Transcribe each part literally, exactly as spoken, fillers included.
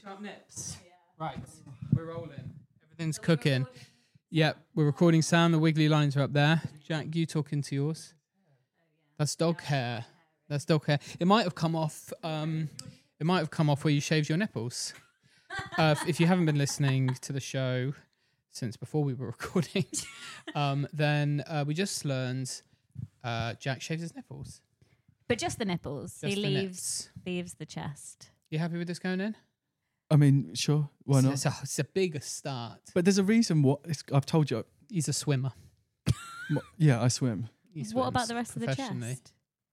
Sharp nips. Yeah. Right, we're rolling. Everything's cooking. Yep, we're recording sound. The wiggly lines are up there. Jack, you talking to yours? That's dog hair. That's dog hair. It might have come off. Um, it might have come off where you shaved your nipples. Uh, if, if you haven't been listening to the show since before we were recording, um, then uh, we just learned uh, Jack shaves his nipples. But just the nipples. Just he the leaves leaves the chest. You happy with this going in? I mean, sure, why not? It's a, it's a bigger start. But there's a reason what it's, I've told you. He's a swimmer. Yeah, I swim. He What about swims the rest of the professionally. chest?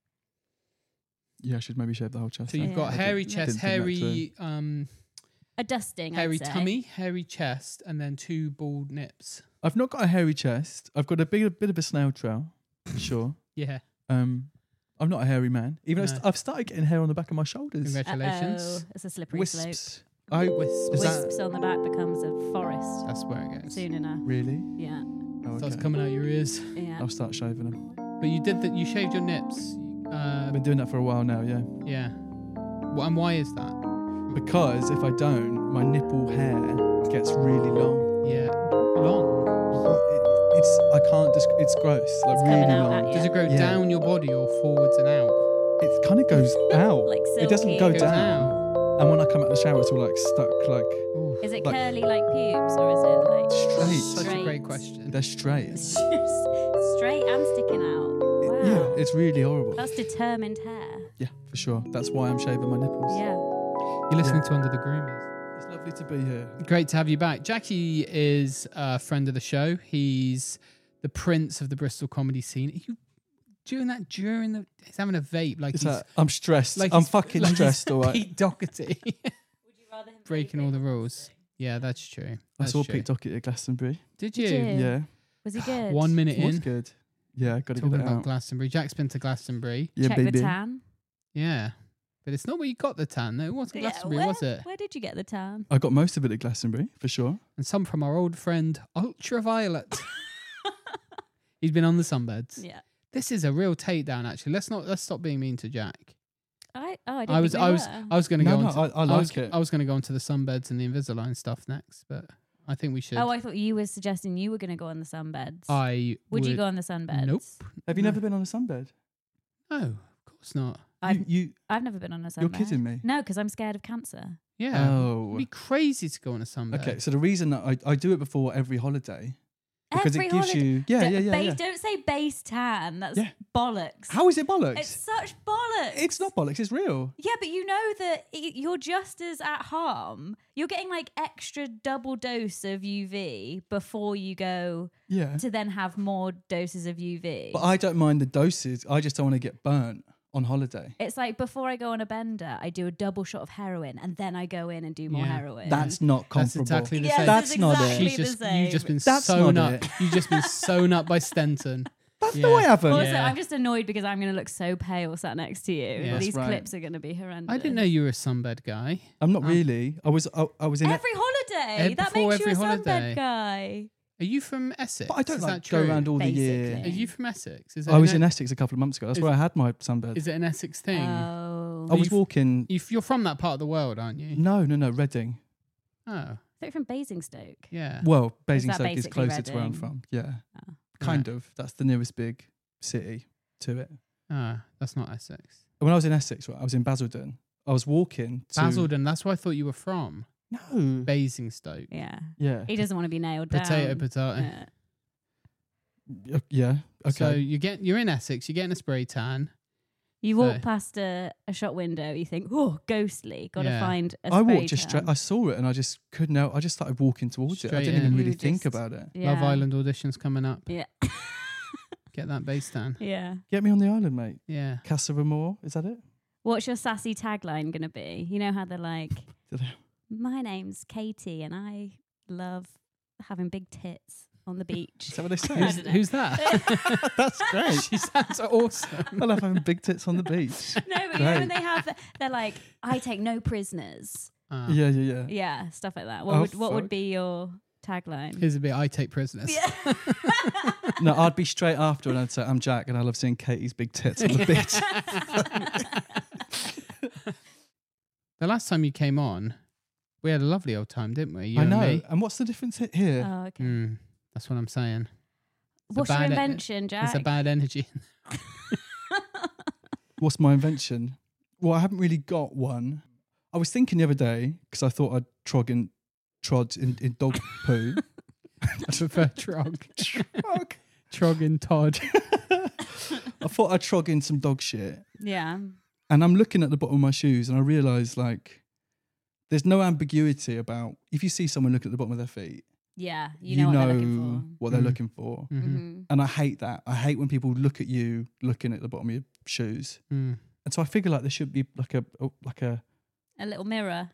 Yeah, I should maybe shave the whole chest. So you've Yeah. got I hairy didn't- chest, didn't think that hairy um, A dusting, hairy I'd say. tummy, hairy chest, and then two bald nips. I've not got a hairy chest. I've got a big, a bit of a snail trail, for sure. Yeah. Um, I'm not a hairy man. Even though No. I've started getting hair on the back of my shoulders. Congratulations. Uh-oh, it's a slippery slope. Wisps. I Wisps. is that Wisps on the back becomes a forest That's where it goes. soon enough. really? Yeah, Oh, Starts okay. coming out your ears. yeah. I'll start shaving them. But you did that. You shaved your nips. Uh, I've been doing that for a while now. Yeah. yeah. Well, and why is that? Because if I don't, my nipple hair gets really long. Yeah. Long. It, it's I can't. Just, it's gross. Like It's really coming out long. at you. Does it go Yeah. down your body or forwards and out? It kind of goes out. Like it doesn't silky. go It goes down. out. And when I come out of the shower, it's all like stuck. Like Ooh, Is it Like- curly like pubes or is it like Straight. such a straight? great question. they're straight. Straight and sticking out. Wow. Yeah, it's really horrible. That's determined hair. Yeah, for sure. That's why I'm shaving my nipples. Yeah. You're listening to Under the Groomers. It's lovely to be here. Great to have you back. Jackie is a friend of the show. He's the prince of the Bristol comedy scene. Are you doing that during the... He's having a vape like It's he's... like, I'm stressed. like I'm he's- fucking like he's stressed, all right. Pete Doherty. Would you rather him Breaking all the rules. Yeah, that's true. I That's saw true. Pete Doherty at Glastonbury. Did you? Did you? Yeah. Was he good? One minute It was in, good. Yeah, got to talking get it about out. Glastonbury. Jack's been to Glastonbury. Yeah, Check baby. the tan. Yeah. But it's not where you got the tan. No, it wasn't Yeah, Glastonbury, where, was it? Where did you get the tan? I got most of it at Glastonbury, for sure. And some from our old friend Ultraviolet. He's been on the sunbeds. Yeah. This is a real takedown, actually. Let's not let's stop being mean to Jack. I oh I didn't I was think I we was were. I was going to No, go no, on. To, I- I like was, it. I was going to go on to the sunbeds and the Invisalign stuff next, but I think we should. Oh, I thought you were suggesting you were going to go on the sunbeds. I would, you go on the sunbeds? Nope. Have you No. never been on a sunbed? No, of course not. I've You, you, I've never been on a sunbed. you're kidding me. No, because I'm scared of cancer. Yeah. It'd Oh. be crazy to go on a sunbed. Okay, so the reason that I, I do it before every holiday because Every it gives holiday. you yeah don't, yeah yeah, base, yeah. Don't say base tan. That's Yeah. bollocks. How is it bollocks? It's such bollocks. It's not bollocks. It's real. Yeah, but you know that y- you're just as at harm. You're getting like extra double dose of U V before you go Yeah, to then have more doses of U V. but I don't mind the doses. I just don't want to get burnt on holiday. It's like before I go on a bender, I do a double shot of heroin and then I go in and do more Yeah. heroin. That's not That's comparable. exactly the Yes, same. That's it's not it. exactly She's the just same. you've just been That's sewn not up. it. You've just been sewn up by Stenton. That's Yeah. no, I haven't. Also, Yeah. I'm just annoyed because I'm going to look so pale sat next to you. Yeah. These That's right. clips are going to be horrendous. I didn't know you were a sunbed guy. I'm not Um, really. I was. I, I was in. Every holiday. Ev- that before makes you a every holiday. sunbed guy. Are you from Essex? but I don't Is like that go true? around all the year. Basically. Are you from Essex? Is it I was an, in Essex a couple of months ago. That's Is where it- I had my sunbed. Is it an Essex thing? Oh. I was you've- walking. You- You're from that part of the world, aren't you? No, no, no. Reading. Oh, They're from Basingstoke. yeah. Well, that Basingstoke is basically closer to where I'm Reading? from. Yeah, Oh. kind of. That's the nearest big city to it. Ah, that's not Essex. When I was in Essex, right, I was in Basildon. I was walking to Basildon. That's where I thought you were from. No. Basingstoke. Yeah. Yeah. He doesn't want to be nailed down. Potato, potato. Yeah. Uh, Yeah. Okay. So you get you're in Essex. You're getting a spray tan. You walk So- past a, a shop window, you think, oh, ghostly. Got to Yeah. find a I spray walked just straight. tan. I saw it and I just couldn't help. I just started walking towards it. I Straight didn't in. even You really think just- about it. Yeah. Love Island auditions coming up. Yeah. Get that base tan. Yeah. Get me on the island, mate. Yeah. Casa Amor, is that it? What's your sassy tagline going to be? You know how they're like, Did I- my name's Katie and I love having big tits on the beach. Is that what they say? I Who's, don't know. who's that? That's great. She sounds awesome. I love having big tits on the beach. No, but you know when Great. they have, the, they're like, I take no prisoners. Ah. Yeah, yeah, yeah. Yeah, stuff like that. What Oh, would what would fuck. be your tagline? Here's a bit. I take prisoners. Yeah. No, I'd be straight after and I'd say, I'm Jack and I love seeing Katie's big tits on the beach. The last time you came on, we had a lovely old time, didn't we? You I and know. me. And what's the difference he- here? Oh, okay. Mm, that's what I'm saying. It's a What's your bad e- invention, Jack? It's a bad energy. What's my invention? Well, I haven't really got one. I was thinking the other day, because I thought I'd trod in, trod in, in dog poo. I prefer Trog. Trog. Trog and Todd. I thought I'd trod in some dog shit. Yeah. And I'm looking at the bottom of my shoes and I realise, like, there's no ambiguity about if you see someone looking at the bottom of their feet, Yeah. You know what they're looking what they're Mm. looking for. for. Mhm. Mm-hmm. And I hate that. I hate when people look at you looking at the bottom of your shoes. Mm. And so I figure like there should be like a a- like a A little mirror.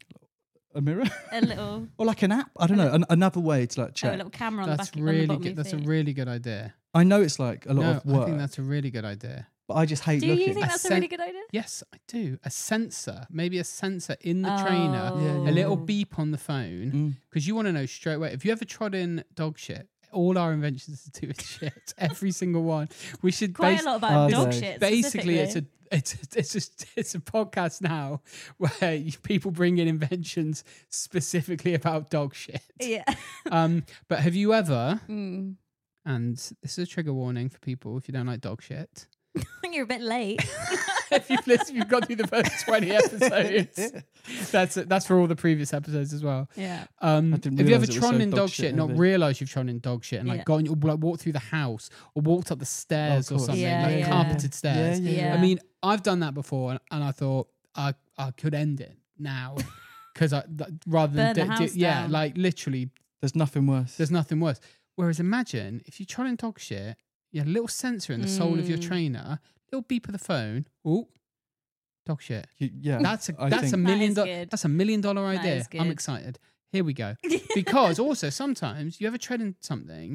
a mirror A little, or like an app. I don't A know. An, another way to like oh, a check. little camera on the That's back on the really bottom good. of your That's a feet. really good idea. I know it's like a lot no, of work, I think that's a really good idea. but I just hate Do you looking. think A that's a sen- really good idea? Yes, I do. A sensor, maybe a sensor in the trainer, Oh. Yeah, a little yeah. beep on the phone, Mm. because you want to know straight away. If you ever trod in dog shit, all our inventions to do with shit, every single one. We should Quite base- a lot about Are dog they? shit. basically it's a specifically. it's a, it's just it's a podcast now where you, people bring in inventions specifically about dog shit. Yeah. Um, but have you ever? Mm. And this is a trigger warning for people if you don't like dog shit. You're a bit late. if you've listened, you've got through the first twenty episodes. That's that's for all the previous episodes as well. Yeah. Um, I didn't have you ever realise it was trodden so in dog dog shit shit, not heavy. realised you've trodden in dog shit, and like Yeah. gone or like walked through the house or walked up the stairs of or course. something, Yeah, like yeah. carpeted stairs? Yeah, yeah, Yeah. I mean, I've done that before, and, and I thought I I could end it now because I th- rather than Burn the di- house yeah, down. like literally, There's nothing worse. there's nothing worse. Whereas imagine if you trod in dog shit, you had a little sensor in the sole of your Mm. trainer, little beep of the phone. Oh, dog shit. You- yeah, That's a I that's a think- million That dollar is good. that's a million dollar That idea. is I'm good. excited. Here we go. Because also sometimes you ever tread in something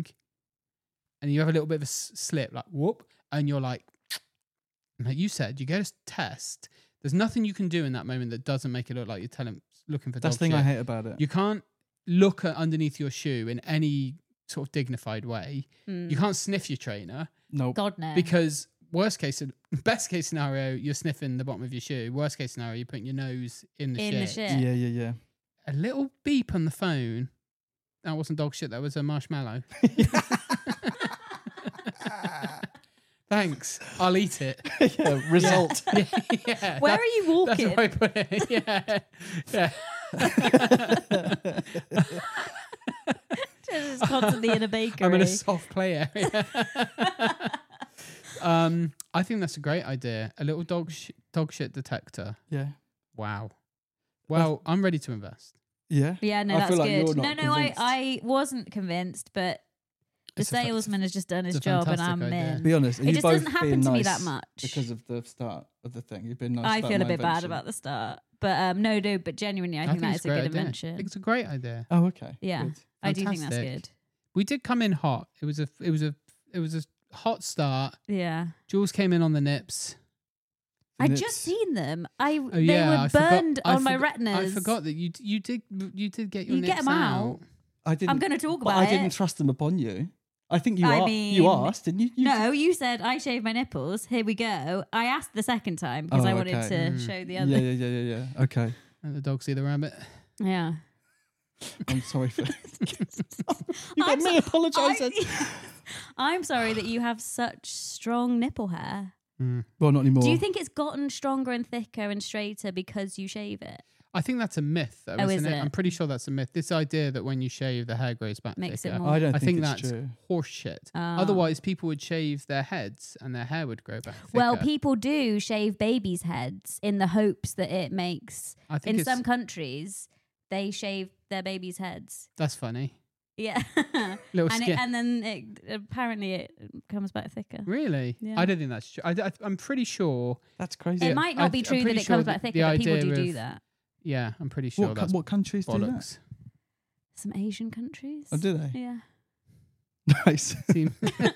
and you have a little bit of a s- slip, like whoop, and you're like, like you said, you go to test. There's nothing you can do in that moment that doesn't make it look like you're telling looking for That's dog the thing shit. I hate about it. You can't look at underneath your shoe in any sort of dignified way. Mm. You can't sniff your trainer no, God no. because worst case, best case scenario, you're sniffing the bottom of your shoe. Worst case scenario, you're putting your nose in the In shit. the shit. yeah, yeah, yeah. A little beep on the phone. That wasn't dog shit. That was a marshmallow. Thanks. I'll eat it. yeah, result. Yeah. yeah Where that- are you That's walking? how I put it. Yeah. Yeah. Just constantly in a bakery. I'm in a soft play area. um, I think that's a great idea. A little dog sh- dog shit detector. yeah, Wow. Well, I'm ready to invest. yeah. Yeah, no, I that's feel like good. you're No, not no, I, convinced. I wasn't convinced, but the It's a fa- salesman has just done his it's a job and I'm fantastic idea. in. Be honest. It you just both doesn't happen being to me nice that much. because of the start of the thing. You've been nice. I about feel a my bit bad invention. about the start. But um, no, no, but genuinely, I, think, that it's is a good great idea. invention. It's a great idea. Oh, okay. Yeah. Good. I do think that's Fantastic. good. We did come in hot. It was a it was a it was a hot start. Yeah. Jules came in on the nips. I Nips. just seen them. I Oh they yeah, were I forgot- burned I on my forgot- retinas. I forgot that you you did you did get your You nips get 'em out. I didn't. I'm going to talk but about I didn't it. trust them upon you. I think you I are. you mean, asked, didn't you? you No, you said I shaved my nipples. Here we go. I asked the second time because Oh, I wanted okay. to Mm. show the Yeah, other. yeah, yeah, yeah, yeah. Okay. And the dog see the rabbit. Yeah. I'm sorry for. you I'm got me so- apologising. I- I'm sorry that you have such strong nipple hair. Mm. Well, not anymore. Do you think it's gotten stronger and thicker and straighter because you shave it? I think that's a myth, though, Oh, isn't is it? it? I'm pretty sure that's a myth. This idea that when you shave, the hair grows back Makes it thicker. more- I don't I think, think it's that's true. horse shit. Ah. Otherwise, people would shave their heads and their hair would grow back thicker. Well, people do shave babies' heads in the hopes that it makes. I think In it's, some countries, they shave their babies' heads. that's funny. Yeah, Little and, it, skin. and then it, apparently it comes back thicker. Really? Yeah. I don't think that's true. I, I, I'm pretty sure. That's crazy. It Yeah, might I- not be I'm true that pretty it sure comes the- back the thicker, but people idea do do of- that. Yeah, I'm pretty sure What, co- that's what countries do that? bollocks. Some Asian countries. Oh, do they? Yeah. Nice. Seem-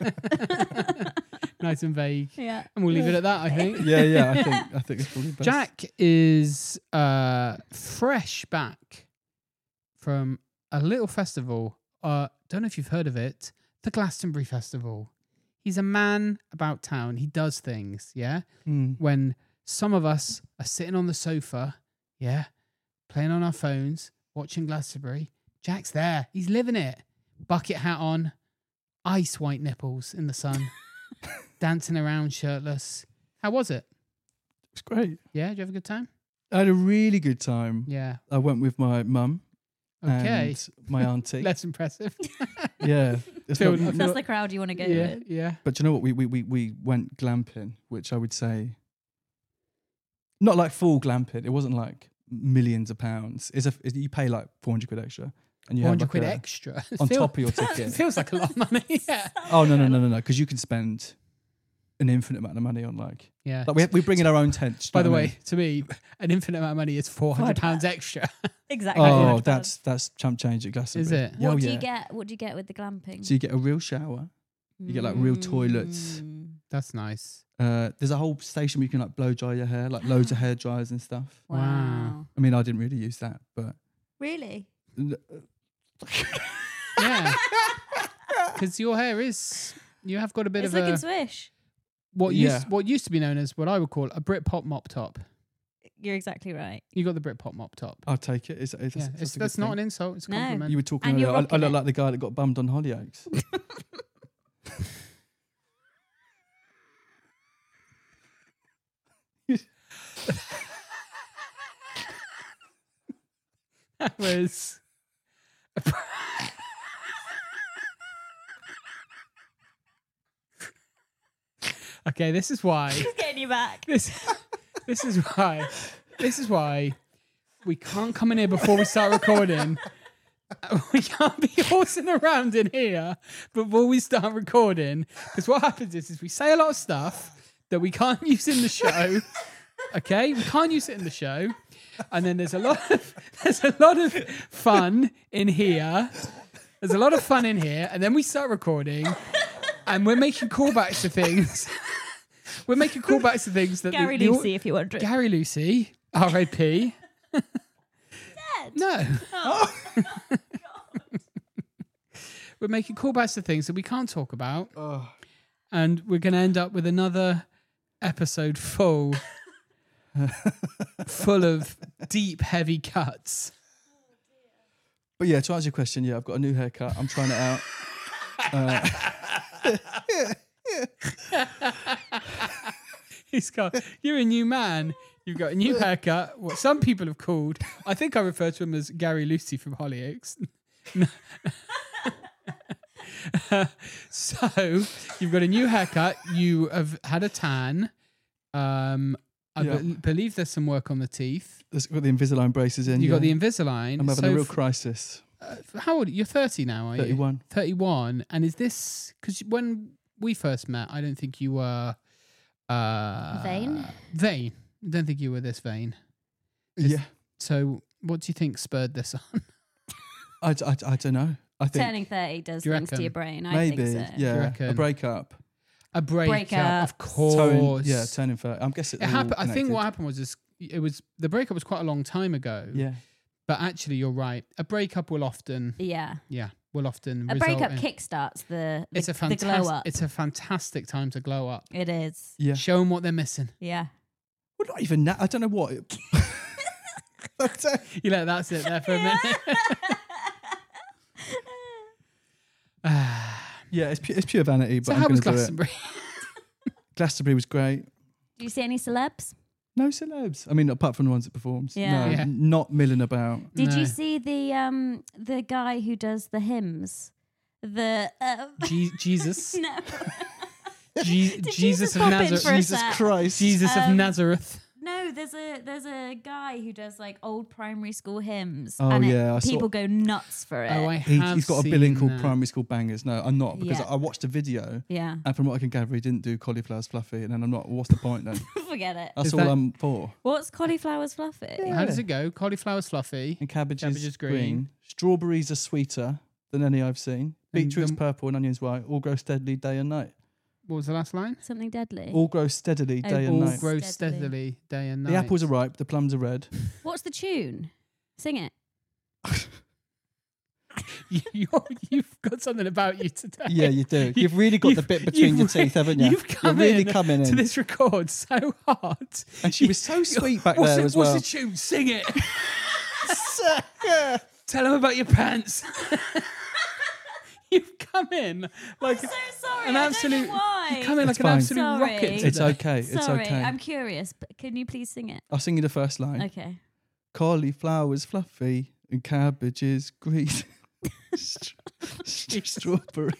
nice and vague. Yeah. And we'll leave it at that, I think. yeah, yeah. I think I think it's probably best. Jack is uh, fresh back from a little festival. Uh, don't know if you've heard of it. The Glastonbury Festival. He's a man about town. He does things, yeah? Mm. When some of us are sitting on the sofa, yeah, playing on our phones, watching Glastonbury. Jack's there. He's living it. Bucket hat on, ice white nipples in the sun, dancing around shirtless. How was it? It's great. Yeah, did you have a good time? I had a really good time. Yeah. I went with my mum Okay. and my auntie. Less impressive. yeah. It's Feel- not- I If that's the crowd you want to go yeah, with. yeah. but do you know what? We, we, we, we went glamping, which I would say, not like full glamping. It wasn't like millions of pounds. It's a, it, you pay like four hundred quid extra. And you four have hundred like quid a- extra. on Feel- top of your It ticket. feels like a lot of money. Yeah. Oh, no, no, no, no, no. Because you can spend an infinite amount of money on like, Yeah. like we, we bring in our own tents. do By you the know what I way, mean? to me, an infinite amount of money is four hundred pounds extra. Exactly. Oh, Is that's that's chump change at Glastonbury. it? Yeah, What oh, do yeah. you get? What do you get with the glamping? So you get a real shower. You get like real toilets. Mm. That's nice. Uh, there's a whole station where you can like blow dry your hair, like loads of hair dryers and stuff. Wow. Wow. I mean, I didn't really use that, but Really? Yeah. Because your hair is, you have got a bit It's of looking a, swish. what, Yeah. used, what used to be known as what I would call a Britpop mop top. You're exactly right. You got the Britpop mop top. I'll take it. It's, it's, Yeah, it's, it's, a good that's not thing. an insult. It's a No. compliment. You were talking And you're earlier. I, I rocking look it. like the guy that got bummed on Hollyoaks. That was. Okay, this is why. Just getting you back. This, this is why. This is why we can't come in here before we start recording. We can't be horsing around in here before we start recording. Because what happens is, is we say a lot of stuff that we can't use in the show. Okay, we can't use it in the show, and then there's a lot of there's a lot of fun in here. There's a lot of fun in here, and then we start recording, and we're making callbacks to things. We're making callbacks to things that Gary the, the, Lucy, if you're wondering. Gary Lucy, R I P Dead. No. Oh. We're making callbacks to things that we can't talk about, Oh. and we're going to end up with another episode full, full of deep, heavy cuts. But yeah, to answer your question, yeah, I've got a new haircut. I'm trying it out. Uh, He's got, you're a new man. You've got a new haircut. What some people have called, I think I refer to him as Gary Lucy from Hollyoaks. So you've got a new haircut. You have had a tan. Um, I Yeah. be- believe there's some work on the teeth. Let's got the Invisalign braces in. You yeah. got the Invisalign. I'm having So a real f- crisis. uh, how old? You're thirty now, are you? thirty-one. thirty-one. And is this because when we first met, I don't think you were uh, Vain? Vain. I don't think you were this vain. Is- Yeah. So, what do you think spurred this on? I, I, I don't know. I think Turning thirty does Do you things to reckon? your brain. I maybe, think so. yeah, reckon? a breakup. A breakup, Breakup. of course. Turn, yeah, turning thirty. I'm guessing It happened. I think what happened was is it was the breakup was quite a long time ago. Yeah, But actually, you're right. A breakup will often, Yeah. yeah, will often A result breakup in, kickstarts the, the, It's a the glow fantastic. up. It's a fantastic time to glow up. It is. yeah. Show them what they're missing. Yeah. Well, not even that. I don't know what. It, I don't- You let that sit there for a minute. Ah. yeah, it's pure, it's pure vanity. But So I'm how going was to do it. Glastonbury? Glastonbury was great. Do you see any celebs? No celebs. I mean, apart from the ones that performs. Yeah. No, Yeah. not milling about. Did No. you see the um the guy who does the hymns? The uh, Je- Jesus, no. Je- Did Jesus Jesus of pop in Nazareth, for a Jesus sec? Christ. Jesus of Um, Nazareth. No, there's a there's a guy who does like old primary school hymns. Oh, and it- yeah, I saw- people go nuts for it. Oh, I He, have he's got a seen billing called that. Primary School Bangers. No, I'm not because Yeah. I watched a video yeah, and from what I can gather, he didn't do cauliflower's fluffy. And then I'm not. What's the point then? forget it. That's Is all that- I'm for. What's cauliflower's fluffy? How does it go? Cauliflower's fluffy. And cabbage, Cabbage is is green. green. Strawberries are sweeter than any I've seen. And Beetroot's the- purple and onions white. All grow steadily day and night. What was the last line? Something deadly. All grow steadily Oh, day and All night. grow Steadily. steadily day and night. The apples are ripe. The plums are red. What's the tune? Sing it. you, you're, you've got something about you today. Yeah, you do. You've really got the You've- bit between your you've re- teeth, haven't you? You've come You're really in coming to in. this record so hard. And she was so sweet back what's there the, as what's well. the tune? Sing it. Tell him about your pants. You've come in like I'm so sorry. an I absolute. don't know why. You come in like It's an fine. absolute Sorry. rocket. It's today. okay. It's Sorry, okay. I'm curious, but can you please sing it? I'll sing you the first line. Okay. Cauliflower's fluffy and cabbage is green. St- st- strawberries.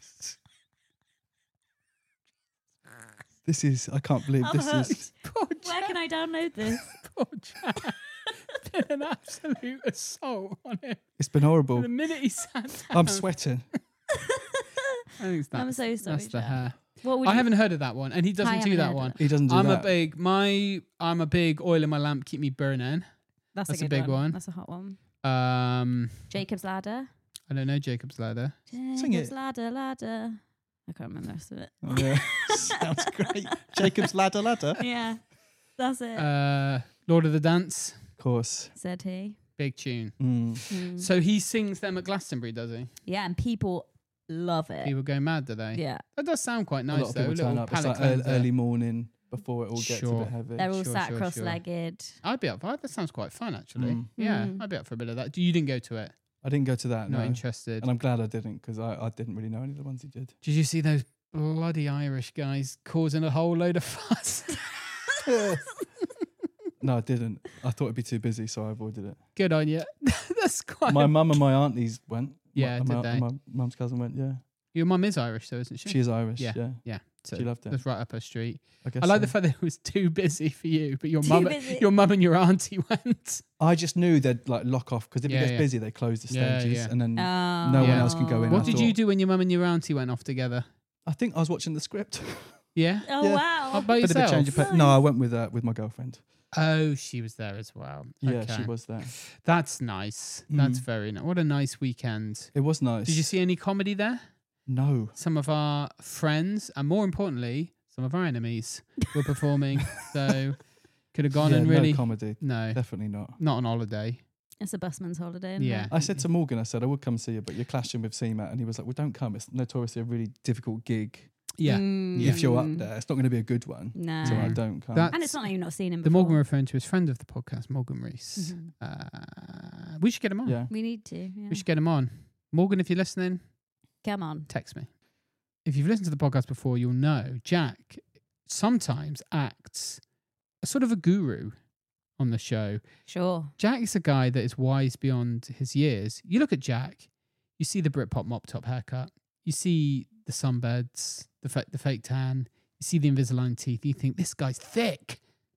This is, I can't believe I'm this is. hooked. Poor Where Jack. can I download this? Poor Jack. It's been an absolute assault on him. It's been horrible. The minute he sat down. I'm sweating. I think it's that, I'm so sorry, That's the Jack. hair. What would I you- haven't heard of that one, and he I doesn't haven't do that heard one. of He doesn't do I'm that. a big my I'm a big oil in my lamp, keep me burning. That's, That's a a, good big one. one. That's a hot one. Um, Jacob's Ladder. I don't know Jacob's Ladder. Sing Jacob's it. Ladder, ladder. I can't remember the rest of it. Oh, yeah. Sounds great. Jacob's ladder, ladder. Yeah, that's it. Uh, Lord of the Dance, Of course. Said he. big tune. Mm. Mm. So he sings them at Glastonbury, does he? Yeah, and people love it. People go mad, do they? Yeah, That does sound quite a nice lot of though. people turn Little up. It's palate like early, cleanser. early morning before it all gets a Sure. bit heavy. they're all Sure, sat sure, sure. cross-legged. I'd be up for that. That sounds quite fun, actually. Mm. Yeah, Mm. I'd be up for a bit of that. You didn't go to it. I didn't go to that. Not no. interested. And I'm glad I didn't because I, I didn't really know any of the ones he did. Did you see those bloody Irish guys causing a whole load of fuss? No, I didn't. I thought it'd be too busy, so I avoided it. Good on you. That's quite. My mum and my aunties went. Yeah, my, did my, they? My mum's cousin went. Yeah, Your mum is Irish, though, isn't she? she is Irish. Yeah. Yeah, Yeah, so she loved it. that's right up her street. I guess. I like so. the fact that it was too busy for you, but your Too mum, busy. your mum and your auntie went. I just knew they'd like lock off because if Yeah, it gets yeah. busy, they close the Yeah, stages, yeah. and then Oh. no one Yeah. else can go in. What I did you thought- do when your mum and your auntie went off together? I think I was watching the script. Yeah, Oh Yeah. wow! Up by Bit of a yourself. change of pa- No, I went with uh, with my girlfriend. Oh, she was there as well. Yeah, Okay. she was there. That's nice. That's Mm. very nice. What a nice weekend. It was nice. Did you see any comedy there? No. Some of our friends, and more importantly, some of our enemies were performing. So could have gone yeah, and really no comedy. no, Definitely not. not on holiday. It's a busman's holiday. Isn't Yeah. It? I said to Morgan, I said I would come see you, but you're clashing with C MAT, and he was like, "Well, don't come. It's notoriously a really difficult gig. Yeah, Mm. If you're up there, it's not going to be a good one. No. So I don't come." That- And it's not like you've not seen him the before. Morgan we're referring to is friend of the podcast, Morgan Reese. Mhm. Uh, we should get him on. yeah. We need to. Yeah. We should get him on. Morgan, if you're listening, Come on. text me. If you've listened to the podcast before, you'll know Jack sometimes acts a sort of a guru on the show. Sure. Jack is a guy that is wise beyond his years. You look at Jack, you see the Britpop mop top haircut, you see the sunbeds, the fa- the fake tan, you see the Invisalign teeth. You think this guy's thick.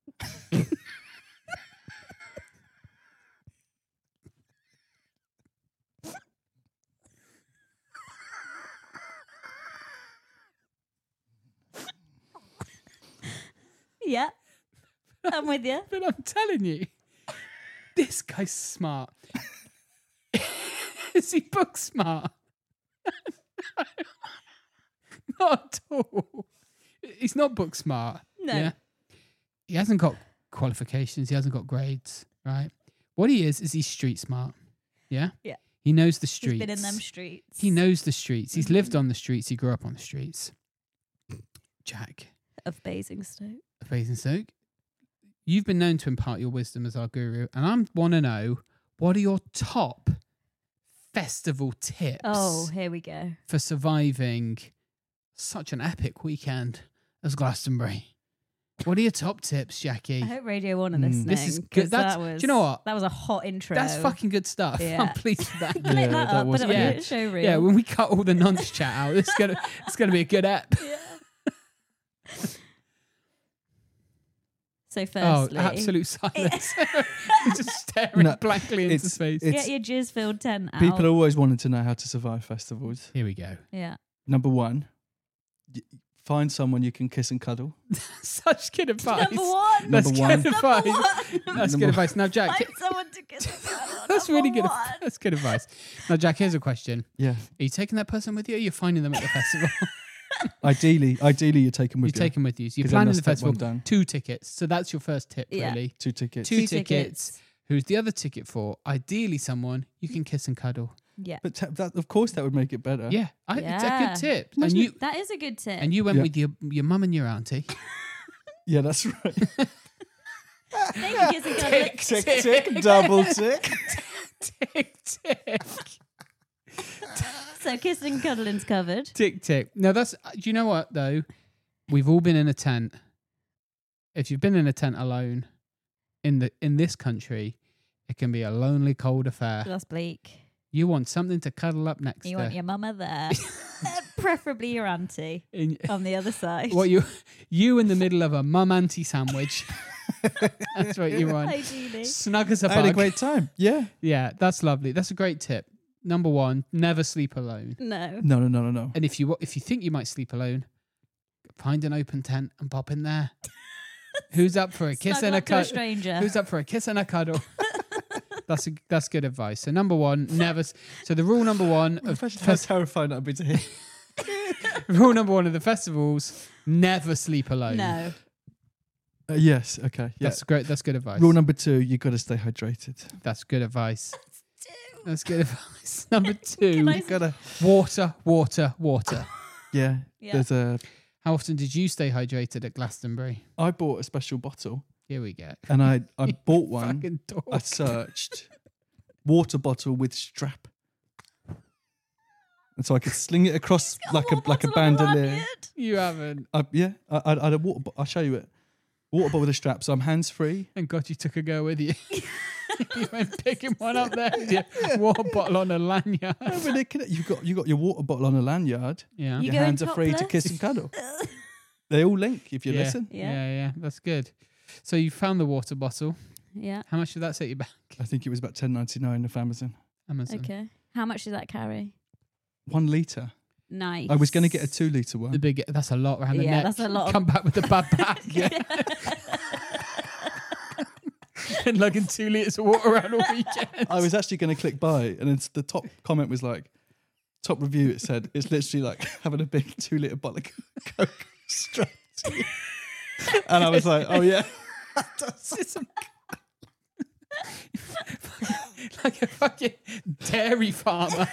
Yeah. I'm with you. But I'm telling you, this guy's smart. Is he book smart? Not at all. He's not book smart. No. Yeah. He hasn't got qualifications. He hasn't got grades. Right. What he is is he's street smart. Yeah. Yeah. He knows the He's streets. been in them streets. He knows the streets. He's lived Mhm. on the streets. He grew up on the streets. Jack Of Basingstoke. of Basingstoke, you've been known to impart your wisdom as our guru, and I want to know, what are your top festival tips Oh, here we go. for surviving such an epic weekend as Glastonbury? What are your top tips, Jackie? I hope Radio One are Mm. listening. This is 'cause good. That's- that was, do you know what? That was a hot intro. That's fucking good stuff. Yeah. I'm pleased with that. Clip Yeah, that, that up, was put it on good. your show reel. Yeah, when we cut all the nonce chat out, it's gonna it's gonna be a good app. Yeah. So Oh, firstly, absolute silence. Just staring No, blankly into it's- space. it's- get your jizz filled tent out. People always wanted to know how to survive festivals. Here we go. yeah. Number one, y- find someone you can kiss and cuddle. Such good advice. Number one. That's Number good one. advice. Number one. That's Number good one. advice. Now, Jack, Find someone to kiss and cuddle. that's Number really good. one. That's good advice. Now, Jack, here's a question: Yeah. Are you taking that person with you, or are you finding them at the festival? Ideally, ideally you take them You with you. take them with you. So you're 'Cause then planning that's the step one festival. done. Two tickets. So that's your first tip, Yeah. really. Two tickets. Two Two tickets. Who's the other ticket for? Ideally, someone you can kiss and cuddle. Yeah. But t- that, of course, that would make it better. Yeah, I, it's a Yeah. good tip. And Imagine you That is a good tip. and you went Yeah. with your your mum and your auntie. Yeah, that's right. Thank you, Kiss and Cuddling. Tick, tick, tick, double tick. Tick, tick. So Kissing and Cuddling's covered. Tick, tick. No, that's, do you know what, though? We've all been in a tent. If you've been in a tent alone in the in this country, it can be a lonely, cold affair. That's bleak. You want something to cuddle up next You to. want your mama there. Preferably your auntie In- on the other side. what you you in the middle of a mum auntie sandwich. That's what you want. Ideally. Snug as a I had a bug. great time. Yeah. Yeah, that's lovely. That's a great tip. Number one, never sleep alone. No. No, no, no, no, no. And if you if you think you might sleep alone, find an open tent and pop in there. Who's up for a kiss Snuggle and a up to a cuddle? stranger. Who's up for a kiss and a cuddle? That's a, that's good advice. So number one, never. s- So the rule number one of Imagine how fest- terrifying that would be to hear. rule number one of the festivals: never sleep alone. No. Uh, yes. Okay. Yeah. That's great. That's good advice. Rule number two: you got to stay hydrated. That's good advice. That's good advice. Number two, Can I You gotta. water, water, water. Yeah. Yeah. There's a. How often did you stay hydrated at Glastonbury? I bought a special bottle, Here we go. and I I bought one. Fucking dog. I searched water bottle with strap, and so I could sling it across like a like a bandolier. You haven't. I, yeah, I, I, I had a water. bo- I'll show you it. Water bottle with a strap, so I'm hands free. Thank God you took a go with you. You went picking one up there with your water bottle on a lanyard. No, ridiculous. You got you got your water bottle on a lanyard. Yeah. You Your going hands are free to topless? kiss and cuddle. They all link if you yeah. listen. Yeah. Yeah. yeah, That's good. So you found the water bottle. Yeah. How much did that set you back? I think it was about ten ninety nine off Amazon. Amazon. Okay. How much does that carry? One litre. Nice. I was going to get a two litre The one. big. That's a lot around the Yeah, neck. that's a lot of- Come back with a bad back. Yeah. Been lugging two litres of water around all weekend. I was actually going to click buy, and it's the top comment was like, top review. It said it's literally like having a big two litre bottle of Coke strapped to you. And I was like, oh yeah. It's a- like a fucking dairy farmer.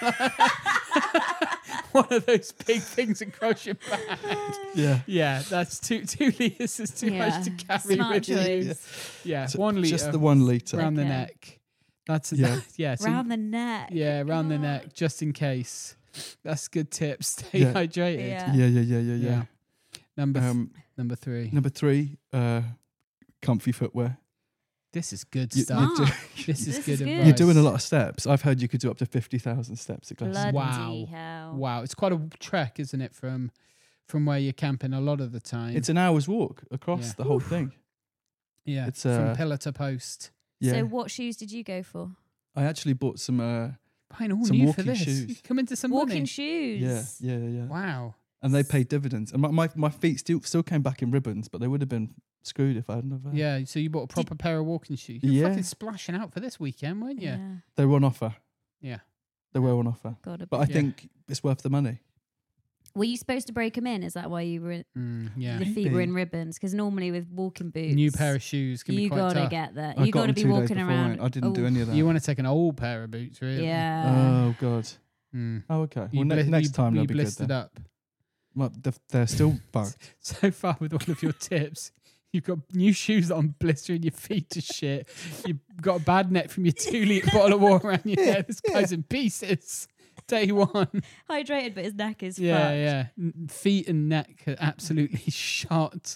One of those big things across your back. Yeah. Yeah, that's two two litres is too Yeah. much to carry Smart with you. choice. Yeah, So one litre. Just the one litre. around the Okay. neck. That's Yeah. yeah, yeah. So Round the neck. yeah, around the God. neck, just in case. That's good tips. Stay Yeah. hydrated. Yeah. Yeah, yeah, yeah, yeah, yeah. Yeah. Number th- Um, number three. number three, uh, comfy footwear. This is good You- stuff. you're, Smart. do- This is This good is good. advice. you're doing a lot of steps. I've heard you could do up to fifty thousand steps at Glastonbury. Bloody Wow. hell. Wow, it's quite a trek, isn't it, from from where you're camping a lot of the time. It's an hour's walk across Yeah. the whole thing. yeah, it's, from uh, pillar to post. Yeah. So what shoes did you go for? I actually bought some. Uh, Buying all some new for walking this. shoes. You come into some Walking money. shoes. yeah, yeah, yeah, yeah. Wow. And they paid dividends. And my, my, my feet still still came back in ribbons, but they would have been screwed if I hadn't have. Uh, Yeah, so you bought a proper pair of walking shoes. You're Yeah. fucking splashing out for this weekend, weren't you? Yeah. They were on offer. Yeah. They were on offer. God, a But I bit. Yeah. think it's worth the money. Were you supposed to break them in? Is that why you were? Mm, yeah. The feet were in Maybe. ribbons because normally with walking boots, New pair of shoes can be you quite gotta tough. get that. I You got gotta them be two days walking before around. I, I didn't do Oh, any of that. You want to take an old pair of boots, really? Yeah. Oh god. Mm. Oh okay. You Well, ne- blis- next you- time you they'll be good blistered then. up. Well, they're, they're still bugged. So far with all of your tips, you've got new shoes on, blistering your feet to shit. You've got a bad neck from your two litre bottle of water around your head. This guy's in pieces. Day one. Hydrated, but his neck is Yeah, fucked. yeah. N- Feet and neck are absolutely shot.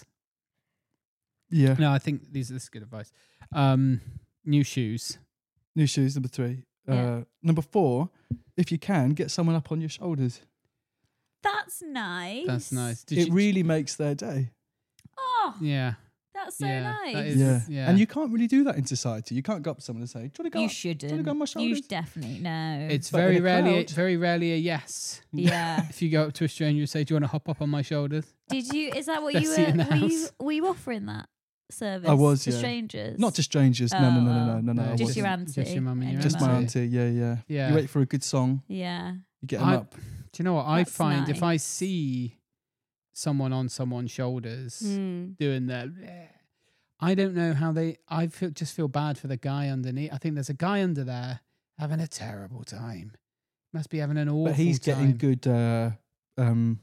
Yeah. No, I think these this is good advice. Um, new shoes. New shoes, number three. Yeah. Uh, number four, if you can, get someone up on your shoulders. That's nice. That's nice. Did it you, really makes their day. Oh, Yeah. that's so Yeah, nice. that is- Yeah. yeah. And you can't really do that in society. You can't go up to someone and say, do you want to go You up? shouldn't. go on my you shoulders? definitely no. It's But in very a rarely, crowd- very rarely a yes. Yeah. If you go up to a stranger and say, "Do you want to hop up on my shoulders?" Did you? Is that what Best you seat were? in the Were you, house. were you offering that service? I was, to yeah. strangers. Not to strangers. no, no, Oh, no, no, well. no, no, no. No, I just wasn't. your auntie. Just your mum and your Just my auntie. auntie. Yeah, yeah. Yeah. You wait for a good song. Yeah. You get them I- up. Do you know what I That's find? If I nice. see someone on someone's shoulders Mm. doing their, I don't know how they. I feel just feel bad for the guy underneath. I think there's a guy under there having a terrible time. Must be having an awful But he's getting time. good uh, um,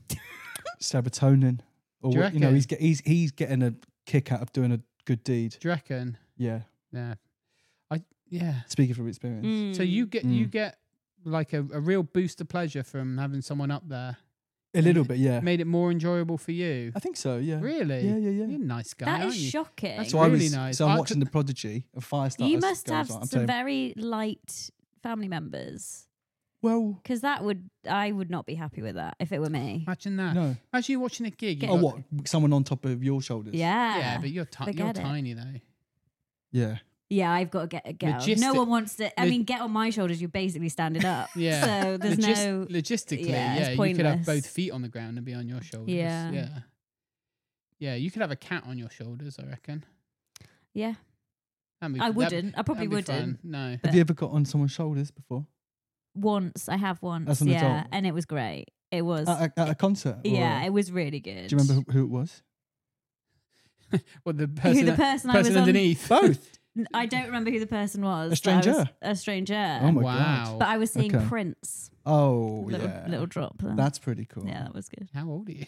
serotonin. Or Do you what- you know, reckon? he's get, he's he's getting a kick out of doing a good deed. Do you reckon? Yeah. Yeah. I yeah. Speaking from experience. Mm. So you get you Mm. get like a, a real boost of pleasure from having someone up there. A little bit, yeah. Made it more enjoyable for you. I think so, yeah. Really? Yeah, yeah, yeah. You're a nice guy, That aren't is you? shocking. That's So I really was, nice. So I'm I watching The Prodigy and Firestarter. You must have goes on. I'm some saying, very light family members. well, Because that would, I would not be happy with that if it were me. Imagine that. no. Imagine you watching a gig. Get- you've Oh, got- what? Someone on top of your shoulders? Yeah. Yeah, but you're, ti- you're Forget it. tiny though. Yeah. Yeah, I've got to get get. out. No Logistic- one wants to. I lo- mean, get on my shoulders. You're basically standing up. Yeah. So there's Logis- no. logistically, yeah, yeah, it's you could have pointless. both feet on the ground and be on your shoulders. Yeah. Yeah. Yeah, you could have a cat on your shoulders, I reckon. Yeah, That'd be- I that'd- wouldn't. I probably that'd be wouldn't. fun. No. But- Have you ever got on someone's shoulders before? Once I have once. As an yeah, adult? and it was great. It was. At a, at a concert? or- yeah, it was really good. Do you remember who, who it was? Well, the person, who the person, I was person on? underneath. Both. N- I don't remember who the person was. A but I was stranger? a stranger. Oh my Wow. god. But I was seeing Okay. Prince. Oh, Little, yeah. little drop there. That's pretty cool. yeah, that was good. How old are you?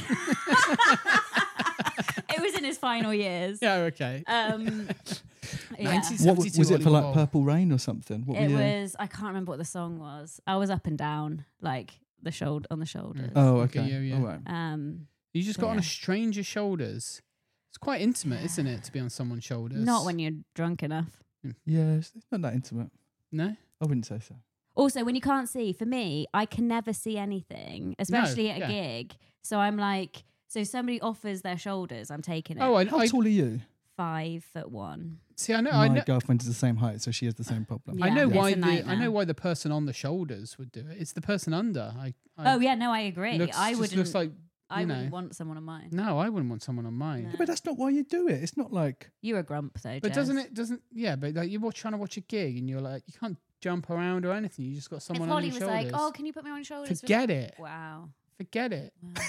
It was in his final years. Yeah, okay. Um, yeah. nineteen What w- seventy-two was it for, like Hollywood Bowl. Purple Rain or something? What It were you- was. I can't remember what the song was. I was up and down, like the shoulder on the shoulders. Oh, Okay, okay. yeah, yeah. All right. Um, You just got on Yeah. a stranger's shoulders. It's quite intimate, isn't it, to be on someone's shoulders? not when you're drunk enough. Yeah, it's it's not that intimate. No? I wouldn't say so. Also, when you can't see, for me, I can never see anything, especially at a yeah. gig. So I'm like, so if somebody offers their shoulders, I'm taking it. Oh, I, How I tall are you? Five foot one. see. I know. My I know. girlfriend is the same height, so she has the same problem. I Yeah, know it's why a the I nightmare. know why the person on the shoulders would do it. It's the person under. I. I Oh yeah, no, I agree. looks, I just wouldn't. looks like. I you wouldn't know. want someone on mine. No, I wouldn't want someone on mine. No. But that's not why you do it. It's not like You're a grump though. But Jess. doesn't it? Doesn't yeah? But like you're wa- trying to watch a gig and you're like you can't jump around or anything. You just got If someone on Holly your was shoulders. like, "Oh, can you put me on your shoulders?" for-" Forget it. Wow. Forget it. Wow.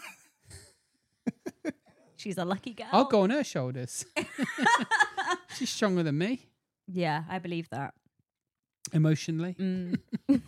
She's a lucky girl. I'll go on her shoulders. She's stronger than me Yeah, I believe that. emotionally. Mm.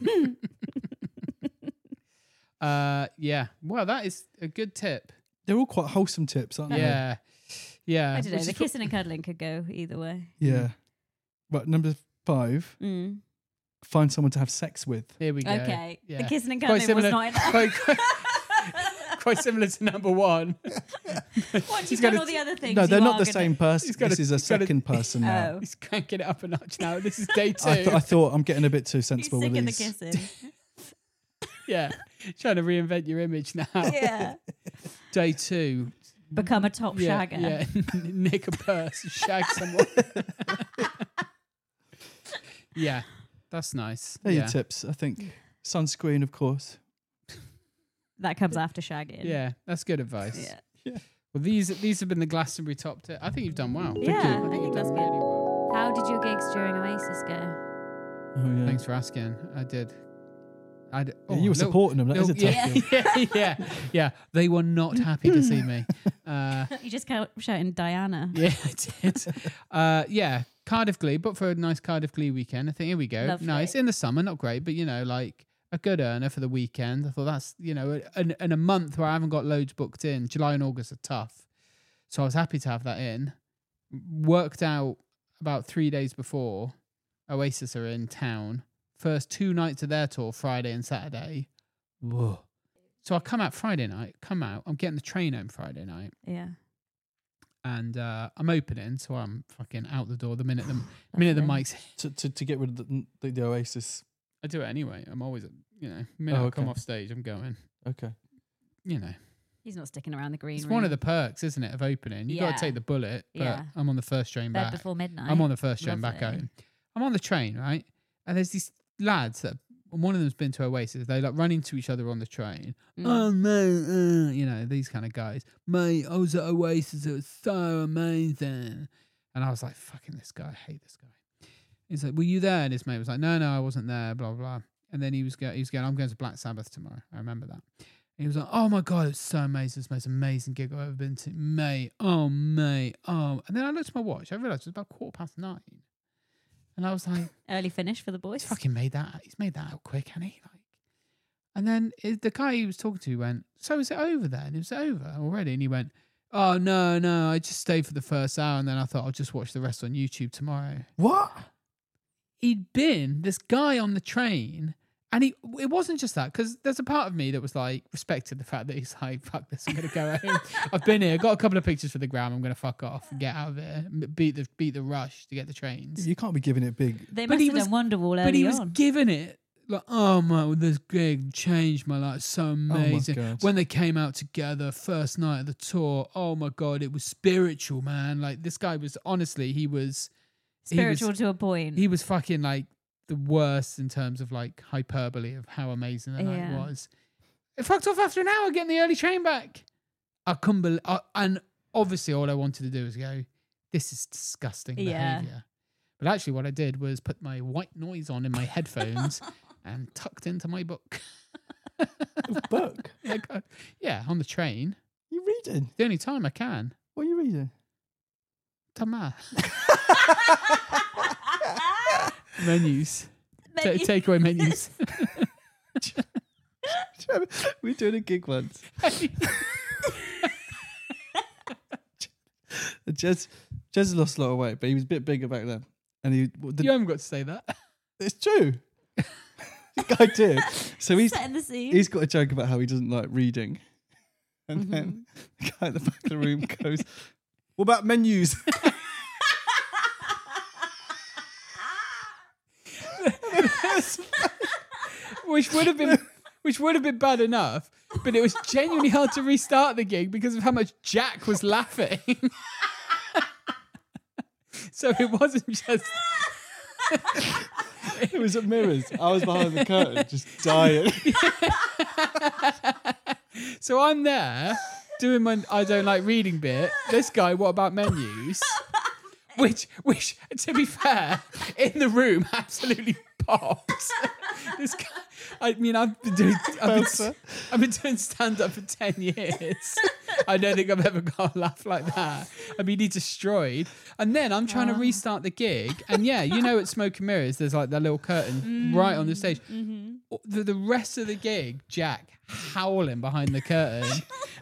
Uh, yeah. Well, that is a good tip. they're all quite wholesome tips, aren't they? Yeah, yeah. I don't know. Which The is pro- kissing and cuddling could go either way. Yeah. Right, number five, Mm. find someone to have sex with. Here we go. Okay. Yeah. The kissing and Quite cuddling was similar- not enough. quite, quite, quite similar to number one. Once He's you've done gotta- all the other things, No, they're you not are the gonna- same person. He's gotta- This is a he's gotta- second person now. Oh. He's cranking it up a notch now. This is day two. I, th- I thought I'm getting a bit too He's sensible sick with of the these. kissing. yeah, trying to reinvent your image now. Yeah. Day two. Become a top Yeah, shagger. yeah. Nick a purse, shag someone. yeah, that's nice. They're yeah. your tips, I think. Sunscreen, of course. That comes after shagging. Yeah, that's good advice. Yeah. Well, these these have been the Glastonbury top tip. I think you've done well. Yeah, I I think think you've that's done good. really well. How did your gigs during Oasis go? Oh, yeah. Thanks for asking. I did. I did. Yeah, oh, you were little- supporting them. That is a little- tough yeah, gig. yeah, yeah, yeah. They were not happy to see me. Uh, You just kept shouting Diana. yeah, I did. Uh, yeah, Cardiff Glee, but for a nice Cardiff Glee weekend. I think here we go. Lovely. Nice in the summer, not great, but you know, like a good earner for the weekend. I thought that's you know, in, in a month where I haven't got loads booked in. July and August are tough, so I was happy to have that in. Worked out about three days before Oasis are in town. First two nights of their tour, Friday and Saturday. Whoa. So I come out Friday night, come out, I'm getting the train home Friday night, Yeah. and uh, I'm opening, so I'm fucking out the door the minute the minute the Lovely. mic's. To, to, to get rid of the, the, the Oasis. I do it anyway. I'm always, you know, the minute Oh, I come okay. off stage, I'm going. Okay. You know, He's not sticking around the green it's room. one of the perks, isn't it, of opening? You got Yeah. to take the bullet, but Yeah. I'm on the first train Bed back. before midnight. I'm on the first train back Lovely. home. I'm on the train, right? And there's these lads that one of them's been to Oasis. They like run into each other on the train. Mm. Oh mate, uh, you know these kind of guys. Mate, I was at Oasis. It was so amazing. And I was like, fucking this guy. I hate this guy. He's like, were you there? And his mate was like, no, no, I wasn't there. Blah blah. And then he was go- he was going, I'm going to Black Sabbath tomorrow. I remember that. And he was like, oh my god, it's so amazing. It's the most amazing gig I've ever been to, mate. Oh mate. Oh. And then I looked at my watch. I realised it was about quarter past nine. And I was like, Early finish for the he's boys. fucking made that. He's made that out quick, hasn't he? Like, and then it, the guy he was talking to went, "So is it over then? Is it over already?" And he went, Oh no, no! I just stayed for the first hour, and then I thought I'll just watch the rest on YouTube tomorrow. What? He'd been this guy on the train, and he it wasn't just that, because there's a part of me that was like respected the fact that he's like, fuck this, I'm gonna go home. I've been here, got a couple of pictures for the gram, I'm gonna fuck off and get out of here, M- beat the beat the rush to get the trains. You can't be giving it big. They But must he have was- done Wonderwall early But he was on. giving it like, oh my, this gig changed my life, so amazing. God. When they came out together, first night of the tour, oh my god, it was spiritual, man. Like this guy was honestly, he was Spiritual he was, to a point. he was fucking like the worst in terms of like hyperbole of how amazing the night Yeah. was. It fucked off after an hour getting the early train back. I couldn't believe, I, and obviously all I wanted to do was go, this is disgusting Yeah. behavior. But actually what I did was put my white noise on in my headphones and tucked into my book. Book? yeah, go- yeah, on the train. You reading? The only time I can. What are you reading? Tama. menus. Ta- Menu- takeaway menus. We were doing a gig once. Jez, Jez lost a lot of weight, but he was a bit bigger back then. And he, the, You haven't got to say that. it's true. The guy did. So he's Setting the scene. he's got a joke about how he doesn't like reading, and Mm-hmm. then the guy at the back of the room goes, "What about menus?" which would have been which would have been bad enough, but it was genuinely hard to restart the gig because of how much Jack was laughing. So it wasn't just It was at Mirrors. I was behind the curtain, just dying. so I'm there doing my I don't like reading bit. This guy, what about menus? Which which to be fair, in the room absolutely popped. This guy, I mean, I've been doing, I've been, I've been doing stand up for ten years. I don't think I've ever got a laugh like that. I mean, he destroyed. And then I'm trying to restart the gig. And yeah, you know, at Smoke and Mirrors, there's like that little curtain right on the stage. The, the rest of the gig, Jack howling behind the curtain.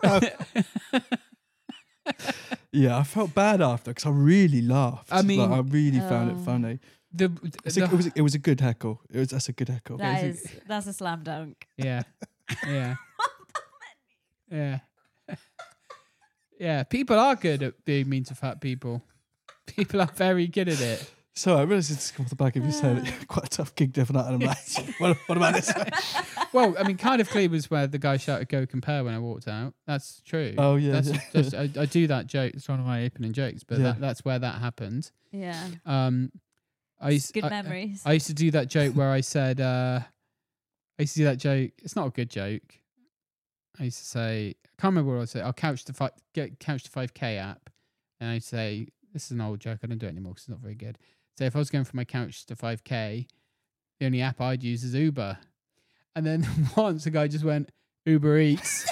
Yeah, I felt bad after because I really laughed. I mean- Like, I really found Oh. it funny. The, It's a- the- it was it was a good heckle. It was that's a good heckle. That is that's a slam dunk. Yeah. Yeah. Yeah. Yeah. People are good at being mean to fat people. People are very good at it. So I realised it's come off the back of your head. Quite a tough gig, definitely. And I'm like, what, what about this? Well, I mean, kind of clear was where the guy shouted "Go compare" when I walked out. That's true. Oh, yeah, That's, yeah. that's I, I do that joke. It's one of my opening jokes, but Yeah. that, that's where that happened. Yeah. Um, I used Good I- memories. I used to do that joke where I said, uh, I used to do that joke. It's not a good joke. I used to say, I can't remember what I said. I'll couch to fi- get couch to five K app, and I say, this is an old joke. I don't do it anymore because it's not very good. So if I was going for my couch to five K, the only app I'd use is Uber. And then once a guy just went, Uber Eats.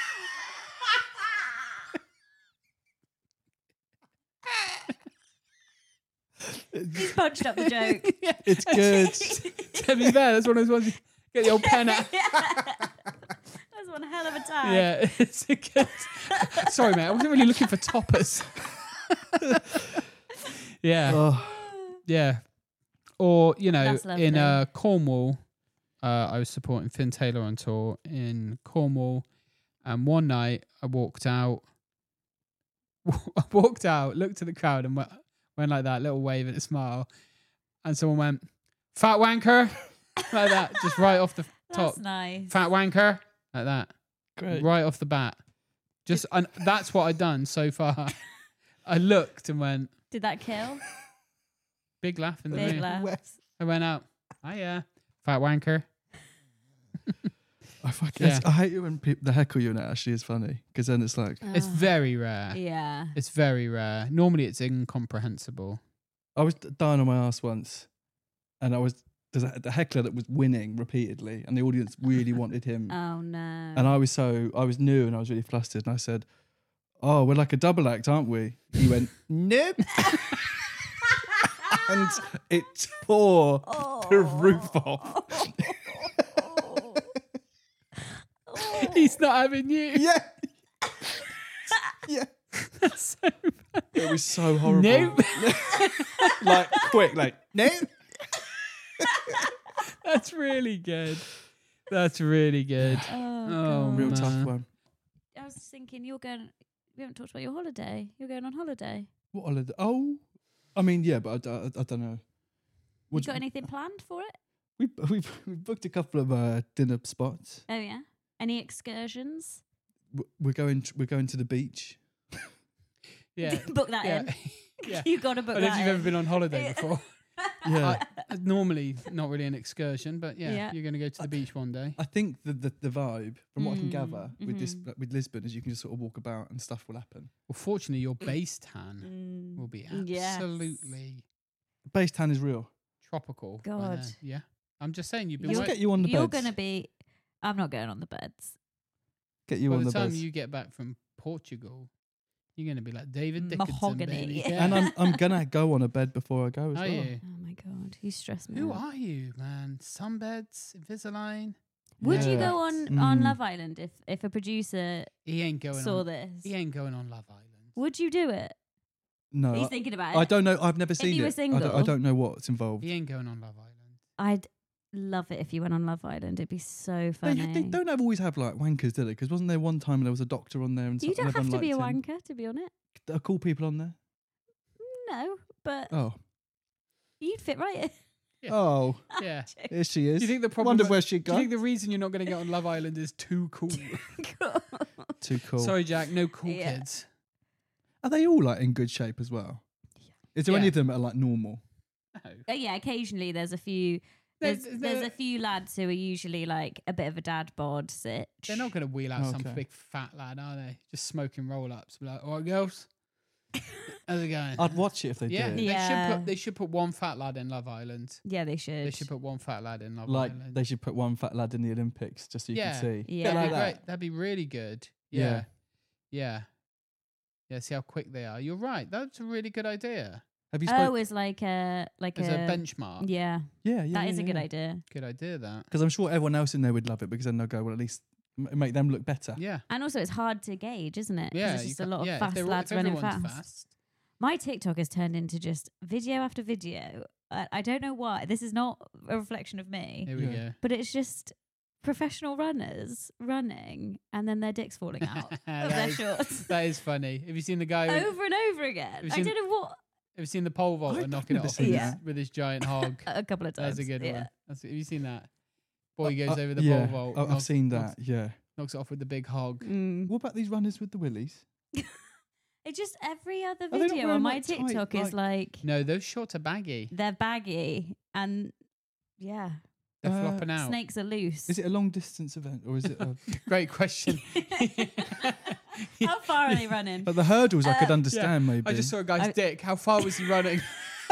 He's punched up the joke. It's good. To be fair, that's one of those ones you get the old pen out. That's one hell of a tag. Yeah, it's a good. Sorry, mate. I wasn't really looking for toppers. yeah, Oh, yeah. Or you know, That's lovely. in uh, Cornwall, uh, I was supporting Finn Taylor on tour in Cornwall, and one night I walked out. I walked out, looked at the crowd, and went, went like that, little wave and a smile, and someone went, "Fat wanker," like that, just right off the top. That's nice. Fat wanker, like that. great. Right off the bat. Just and that's what I'd done so far. I looked and went, Did that kill? big laugh in the Big room. laughs. I went out, oh yeah, fat wanker. I fucking Yeah. I hate it when people the heckle you and it actually is funny because then it's like It's very rare. Yeah. It's very rare. Normally it's incomprehensible. I was dying on my ass once, and I was there's a, the heckler that was winning repeatedly, and the audience really wanted him. Oh no. And I was so I was new and I was really flustered, and I said, "Oh, we're like a double act, aren't we?" He went, "Nope," and it tore oh. the roof off. Oh. He's not having you. Yeah, yeah. It was so horrible. Nope. Like quick, like no. That's really good. That's really good. Oh, Oh, God. Real man. tough one. I was thinking you're going. We haven't talked about your holiday. You're going on holiday. What holiday? Oh, I mean, yeah, but I, I, I don't know. You What got anything planned for it? we we we booked a couple of uh, dinner spots. Oh yeah. Any excursions? W- We're going. We're going to the beach. Yeah. Book that Yeah. in. Yeah. You got to book I don't know that if you've in. ever been on holiday before. Yeah. I, normally, not really an excursion, but yeah, Yeah. you're going to go to the beach one day. I think the, the the vibe, from what I can Mm, gather, with this mhm. with Lisbon, is you can just sort of walk about and stuff will happen. Well, fortunately, your base tan Mm, will be yes. absolutely Base tan is real. tropical. by God. then. Yeah. I'm just saying, you've been Let's You're- wait- get you on the You're beds. going to be. I'm not going on the beds. Get you by on the the time beds. you get back from Portugal, you're going to be like David Dickinson, Mahogany. baby. Yeah. And I'm I'm gonna go on a bed before I go as Are well. you? Oh my God, you stress me. Who out. are you, man? Sunbeds, Invisalign. Would you Yeah. go on on Mm. Love Island if if a producer He ain't going saw on. this? He ain't going on Love Island. Would you do it? No, He's I, thinking about it. I don't know. I've never seen you it. were I, single- don't, I don't know what's involved. He ain't going on Love Island. I'd love it if you went on Love Island. It'd be so They, funny. they don't have, always have like wankers, do they? Because wasn't there one time there was a doctor on there and you so- don't and have to everyone be a liked him? wanker to be on it. There are cool people on there. No, but Oh, you'd fit right in. Yeah. oh, Yeah. here she is. Do you think the problem? Wonder with- where she Do you got. think the reason you're not going to get on Love Island is too cool? Too cool. Sorry, Jack. No cool Yeah. kids. Are they all like in good shape as well? Is there any Yeah. of them that are like normal? No. Uh, yeah, occasionally there's a few. There's- There's, there's there's no- a few lads who are usually like a bit of a dad bod sitch. They're not going to wheel out some Okay. big fat lad, are they? Just smoking roll ups. Be like, all right, girls. How's it going? I'd watch it if they yeah, did. they Yeah. should put they should put one fat lad in Love Island. Yeah, they should. They should put one fat lad in Love Like Island. they should put one fat lad in the Olympics just so you Yeah. can see. Yeah. That'd like be that. great. That'd be really good. Yeah. Yeah. Yeah. Yeah. See how quick they are. You're right. That's a really good idea. Have you Oh, spoken? it's like a like As a a benchmark. Yeah, Yeah, yeah. that is a good yeah. idea. Good idea. That. Because I'm sure everyone else in there would love it because then they'll go, well, at least m- make them look better. Yeah. And also, it's hard to gauge, isn't it? 'Cause Yeah. it's you just a ca- lot of yeah, if fast they're all- lads if running everyone's fast. My TikTok has turned into just video after video. I, I don't know why. This is not a reflection of me, Here we Yeah. go. but it's just professional runners running and then their dicks falling out of That their is- shorts That is funny. Have you seen the guy? With, over and over again. Have you I seen- don't know what. have you seen the pole vaulter I've knocking it never off seen with, that. his, with his giant hog? A couple of times. That's a good yeah. one. That's, have you seen that? Boy Uh, goes uh, over the yeah, pole vault. I- I've knocks- seen knocks- that. Yeah. Knocks it off with the big hog. Mm. What about these runners with the willies? It just every other they not video wearing, on my like, tight, TikTok is like No, those shorts are baggy. they're baggy and yeah, They're Uh, flopping out. snakes are loose. Is it a long distance event or is it? A, Great question. How far are they running? but the hurdles I could Uh, understand maybe. I just saw a guy's I- dick. How far was he running?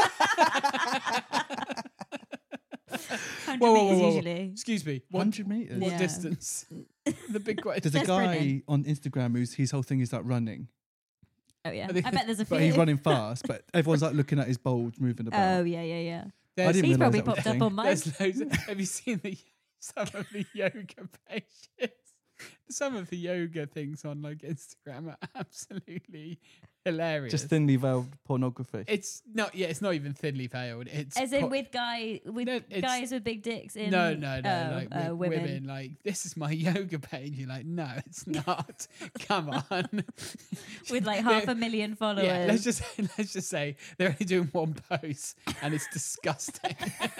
Hundred Whoa, whoa, meters whoa, whoa. usually. Excuse me. What, one hundred meters. what Yeah. distance? The big question. There's a That's guy brilliant. on Instagram who's his whole thing is like running, Oh yeah, I I, think bet there's a few. but he's running fast. But everyone's like looking at his bulge moving Oh about. yeah, yeah, yeah. There's, didn't He's realise probably that was a popped up thing. on mine. there's loads. Of, have you seen the some of the yoga pages? Some of the yoga things on like Instagram are absolutely hilarious. Just thinly veiled pornography. It's not. Yeah, it's not even thinly veiled. It's As in pro- with guy with No, it's- guys with big dicks in no, no, no. oh, like uh, wi- women. Like this is my yoga page. You're like, no, it's not. Come on. with like half a million followers. Yeah, let's just let's just say they're only doing one post and it's disgusting.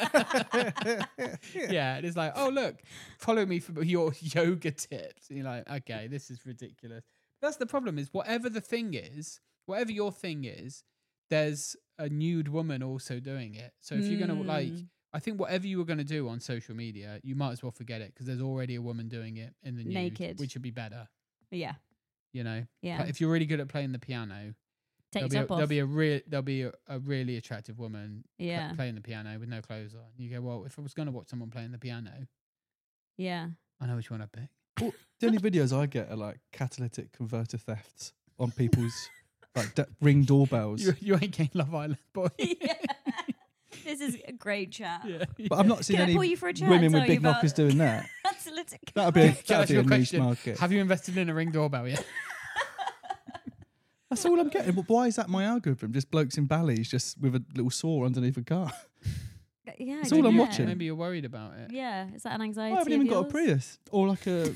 Yeah, and it's like, oh look, follow me for your yoga tips. And you're like, okay, this is ridiculous. That's the problem. Is whatever the thing is, whatever your thing is, there's a nude woman also doing it. So if you're gonna like, Mm. I think whatever you were gonna do on social media, you might as well forget it because there's already a woman doing it in the nude, Naked. which would be better. yeah, You know, yeah. Like, if you're really good at playing the piano, Take there'll your be, a, top there'll off. be a real there'll be a, a really attractive woman pl- yeah, playing the piano with no clothes on. You go, well, if I was going to watch someone playing the piano, yeah. I know which one I'd pick. Well, the only videos I get are like catalytic converter thefts on people's like d- ring doorbells. You, you ain't getting Love Island, boy. yeah. This is a great chat. yeah, But I've not seen Can I any pull you for a chat? women and with tell you big knockers about doing that. catalytic That'd be a, Can I ask that'd be you a a niche question? market. Have you invested in a ring doorbell yet? That's all I'm getting. But why is that my algorithm? Just blokes in ballies, just with a little sore underneath a car. Yeah, That's all I'm yeah. watching. Maybe you're worried about it. Yeah, is that an anxiety? I haven't of even got a yours? Prius or like a.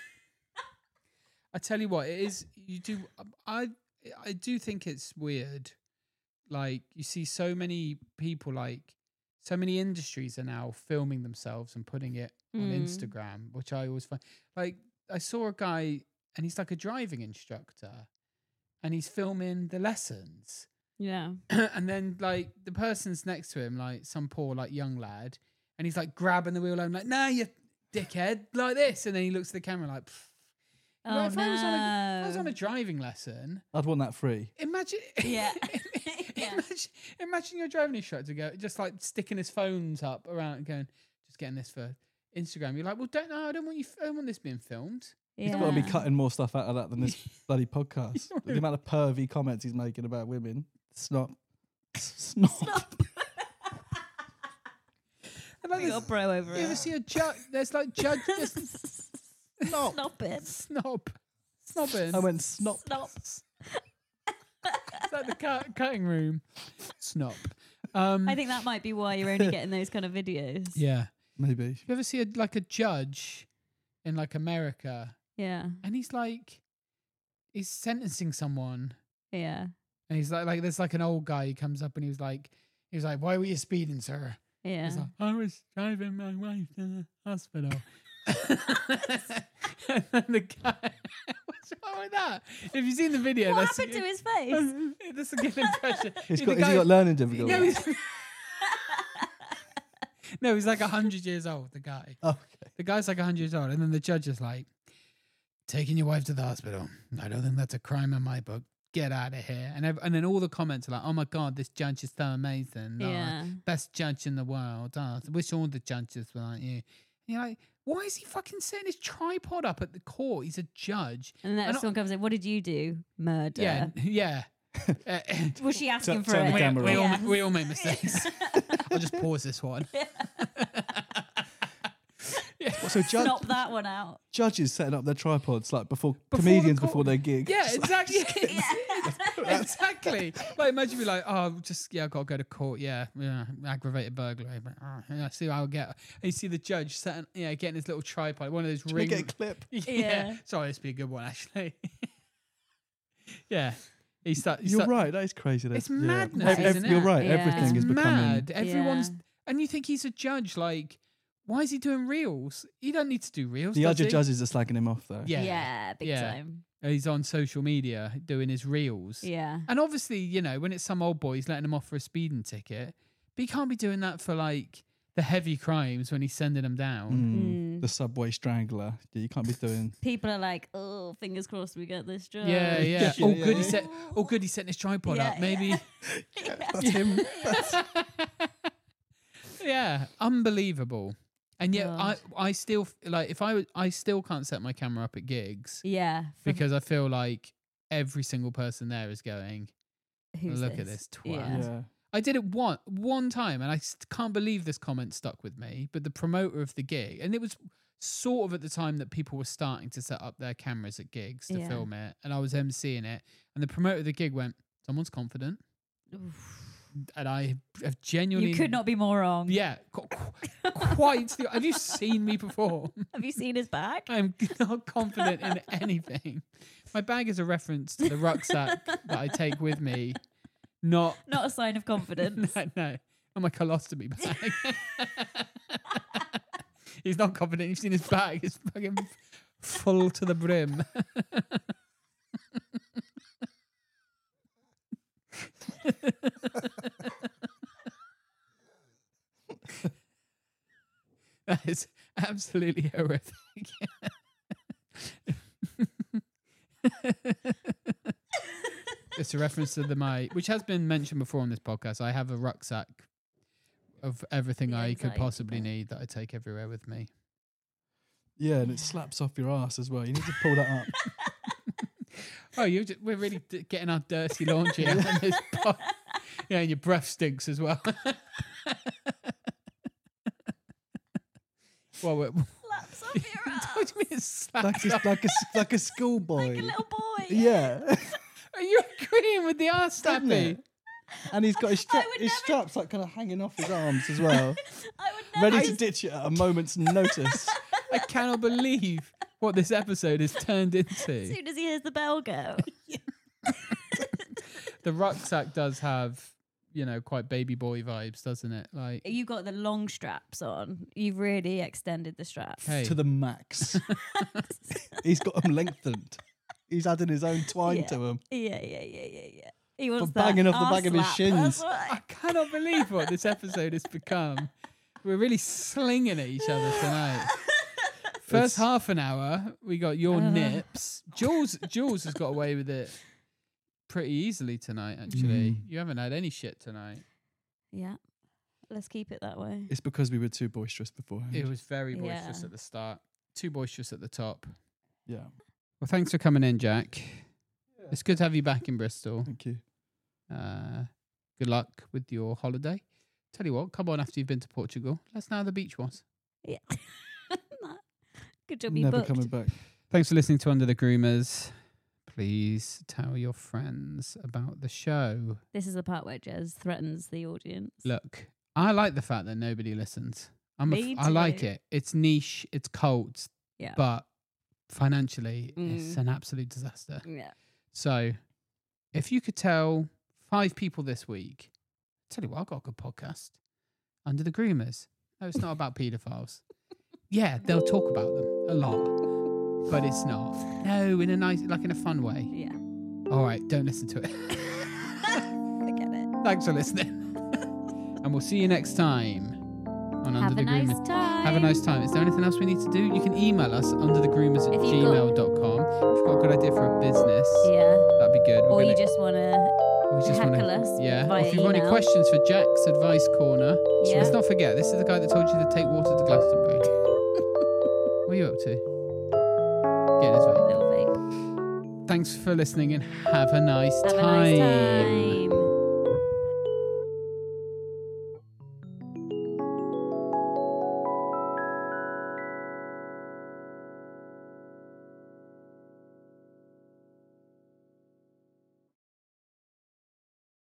I tell you what, it is. You do. I I do think it's weird. Like you see so many people, like so many industries are now filming themselves and putting it on Mm. Instagram, which I always find. Like I saw a guy, and he's like a driving instructor, and he's filming the lessons. Yeah. And then like the person's next to him, like some poor like young lad, and he's like grabbing the wheel. I'm like, nah, you dickhead, like this. And then he looks at the camera like, Pff. Oh Well, if, no. I was on a, if I was on a driving lesson, I'd want that free. imagine, Yeah. Yeah. imagine, imagine your driving instructor go just like sticking his phones up around and going, just getting this for Instagram. You're like, well, don't no, I don't want you. I don't want this being filmed. He's yeah. got to be cutting more stuff out of that than this bloody podcast. The amount of pervy comments he's making about women. Snot. Snot. And like We this- got a bro over you ever it. see a judge? There's like judge. there's Snot. Stop it. snob, snobbing. I went snot. Stop. It's like the cut, cutting room. Snop. Um, I think that might be why you're only getting those kind of videos. yeah. Maybe. You ever see a, like a judge in like America, Yeah. and he's like, he's sentencing someone, Yeah. and he's like, like there's like an old guy who comes up and he was like, he was like, why were you speeding, sir? Yeah. He's like, I was driving my wife to the hospital. And then the guy, what's wrong with that? If you've seen the video, What that's happened to his face? that's a good impression. He's Yeah, got, the has he guy- got learning difficulties? No, he's, no, he's like a hundred years old. The guy, Oh, okay. the guy's like a hundred years old, and then the judge is like, taking your wife to the hospital. I don't think that's a crime in my book. Get out of here. And ev- and then all the comments are like, oh my god, this judge is so amazing. Oh, Yeah. best judge in the world. Oh, I wish all the judges were like you. And you're like, why is he fucking setting his tripod up at the court? He's a judge. And then And someone comes in, what did you do? Murder. Yeah, yeah. Uh, Was she asking for turn the it? camera we, we, all, Yeah. ma- we all make mistakes. I'll just pause this one. So judge, Snop that one out. judges setting up their tripods like before, Before the comedians court- before their gig. Yeah, exactly. Yeah. exactly. Like imagine be like, oh, just yeah, I gotta go to court. Yeah, yeah, aggravated burglary. But oh, yeah, see how I get. And you see the judge setting, yeah, getting his little tripod, one of those Should we ring. get a clip? yeah. Yeah. Sorry, this would be a good one actually. yeah, he start. he You're start- right. That is crazy. That's, It's madness, Ev- ev- isn't You're it? right. Yeah. Everything It's is becoming. mad. Everyone's, Yeah. and you think he's a judge? Like, why is he doing reels? He don't need to do reels. The does other he? judges are slagging him off though. Yeah, Yeah, big Yeah. time. He's on social media doing his reels. Yeah. And obviously, you know, when it's some old boy, he's letting him off for a speeding ticket. But he can't be doing that for like the heavy crimes when he's sending them down. Mm. Mm. The subway strangler. Yeah, you can't be doing. People are like, oh, fingers crossed we get this job. Yeah, yeah. Yeah, oh, yeah, good. He yeah. set. Oh, good. He setting his tripod Yeah, up. Maybe. That's him. Yeah, unbelievable. And yet, I God. I still f- like if I was- I still can't set my camera up at gigs Yeah. for- because I feel like every single person there is going, who's look at this twat. Yeah. Yeah. I did it one one time, and I st- can't believe this comment stuck with me. But the promoter of the gig, and it was sort of at the time that people were starting to set up their cameras at gigs to Yeah. film it, and I was emceeing it, and the promoter of the gig went, "Someone's confident," Oof. and I have genuinely, You could not be more wrong. yeah, qu- qu- quite. The, have you seen me perform? Have you seen his back? I'm not confident in anything. My bag is a reference to the rucksack that I take with me. Not Not a sign of confidence. no, no, on my colostomy bag. He's not confident. You've seen his bag; it's fucking full to the brim. That is absolutely horrific. It's a reference to the my, which has been mentioned before on this podcast. I have a rucksack of everything The I could anxiety possibly bit. need that I take everywhere with me. Yeah, and it slaps off your ass as well. You need to pull that up. Oh, you just, we're really d- getting our dirty laundry out on this pod. Yeah, and your breath stinks as well. Well, we're, Slaps off your ass. what do you mean it slaps like a, off? like a, like a schoolboy. Like a little boy. Yeah. you agreeing with the arse Doesn't snappy? it? And he's got his, stra- would his never- straps like kind of hanging off his arms as well, I would never. ready to ditch it at a moment's notice. I cannot believe what this episode has turned As into. soon as he hears the bell go. The rucksack does have, you know, quite baby boy vibes, doesn't it? Like, You got the long straps on. You've really extended the straps. hey, To the max. He's got them lengthened. He's adding his own twine Yeah. to them. Yeah, yeah, yeah, yeah, yeah. He wants But banging that off the back of his arse shins. slap, that's I right. cannot believe what this episode has become. We're really slinging at each other tonight. First It's- half an hour, we got your Uh. nips. Jules, Jules has got away with it pretty easily tonight. Actually, Mm. you haven't had any shit tonight. Yeah. Let's keep it that way. It's because we were too boisterous beforehand. It was very boisterous Yeah. at the start, too boisterous at the top. Yeah. Well, thanks for coming in, Jack. It's good to have you back in Bristol. Thank you. Uh, good luck with your holiday. Tell you what, come on after you've been to Portugal. Let us know how the beach was. Yeah. Good job you Never booked. coming back. Thanks for listening to Under the Groomers. Please tell your friends about the show. This is the part where Jez threatens the audience. Look, I like the fact that nobody listens. I'm a Me f- I like too. it. It's niche, it's cult, Yeah. but financially, it's Mm. an absolute disaster. Yeah. So, if you could tell five people this week, tell you what, I've got a good podcast. Under the Groomers. No, it's not about paedophiles. Yeah, they'll talk about them a lot, but it's not. No, in a nice, like in a fun way. Yeah. All right, don't listen to it. Forget it. Thanks for listening. And we'll see you next time on Have Under a the nice Groomers. time. Have a nice time. Is there anything else we need to do? You can email us underthegroomers at If you've got- gmail dot com. If you've got a good idea for a business, Yeah. that'd be good. We're Or you gonna- just want to. we just heckle wanna- us Yeah. Or via if you've got any email. questions for Jack's Advice Corner, Yeah. let's not forget, this is the guy that told you to take water to Glastonbury. What are you up to? Getting his way. Little vape. Thanks for listening and have a nice Have a time. nice time.